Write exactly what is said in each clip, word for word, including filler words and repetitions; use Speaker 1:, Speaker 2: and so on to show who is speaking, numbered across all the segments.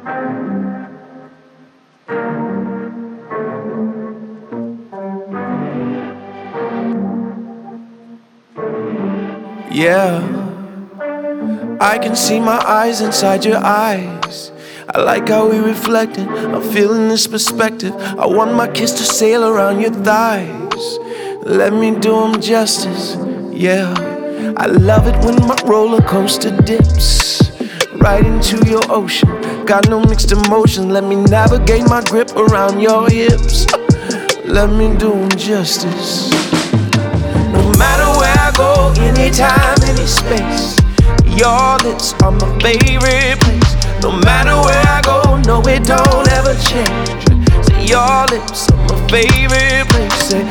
Speaker 1: Yeah, I can see my eyes inside your eyes. I like how we reflecting, I'm feeling this perspective. I want my kiss to sail around your thighs. Let me do them justice, yeah. I love it when my roller coaster dips right into your ocean. Got no mixed emotions, let me navigate my grip around your hips. Let me do them justice. No matter where I go, anytime, any space, your lips are my favorite place. No matter where I go, no, it don't ever change. Say your lips are my favorite place. Say,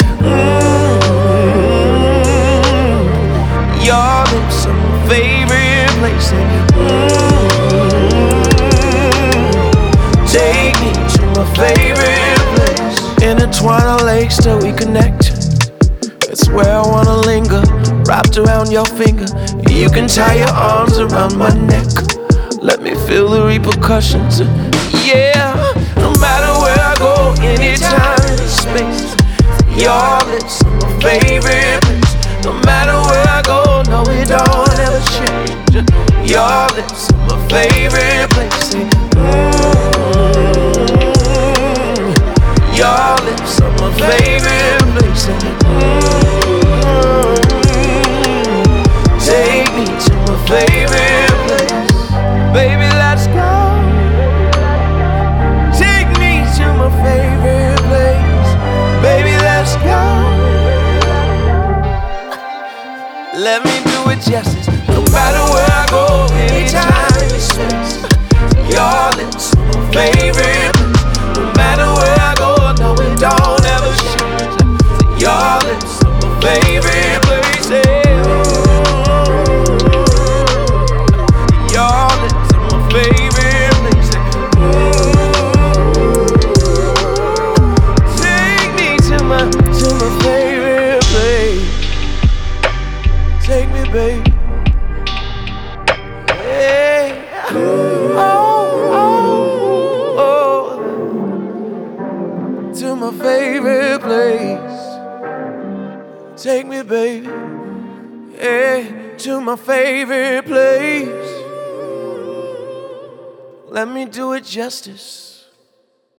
Speaker 1: mmm, your lips are my favorite place. Say, mmm, take me to my favorite place. Intertwine our legs till we connect. It's where I wanna linger, wrapped around your finger. You can tie your arms around my neck. Let me feel the repercussions. Yeah, no matter where I go, anytime, any space, your lips are my favorite place. No matter where I go, no, it don't ever change. Your lips are my favorite place. Mm-hmm. Your lips are my favorite place. Mm-hmm. Take me to my favorite place. Baby, let's go. Take me to my favorite place. Baby, let's go. Let me do it justice. No matter where I go, anytime, any space, your lips are my favorite place. No matter where I go, no, it don't ever change. Your lips are my favorite place. Yeah. Favorite place. Ooh, take me to my, to my favorite place. Take me, baby. Hey. Oh, oh, oh. To my favorite place. Take me, baby. Hey, to my favorite place. Let me do it justice.